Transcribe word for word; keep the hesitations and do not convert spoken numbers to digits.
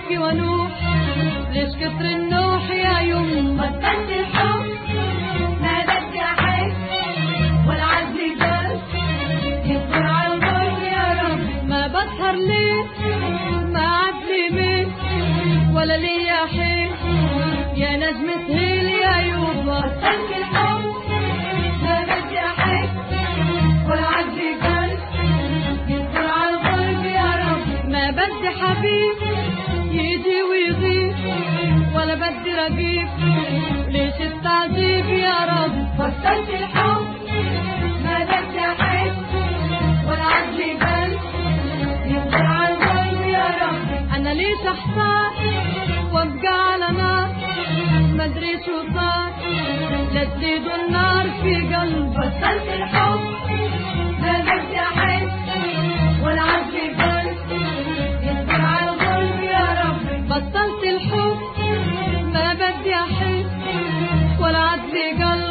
ابكي ونوح، ليش كتر النوح يا يوم؟ بطلت الحب ما بدي احس والعزل بس يصبر على الغرب يا رب. ما بسهر ليل ما عدلي ميل ولا ليا حيل يا نجمة هيل يا يوبا. بطلت الحب ما بدي احس والعزل بس يصبر على الغرب يا رب. ما بدي حبيب يجي ويغيب ولا بدي رقيب، ليش التعذيب يا رب؟ بطلت الحب ما بدي احس والعزل بس يصبر على الغرب يا رب. انا ليش احتار وابقى على نار مدري شو صار لتزيد النار في قلبي. بطلت الحب ما بدي احس والعزل بس يصبر على الغرب يا رب. بطلت الحب ما بدي احس ولا عدلي قلبي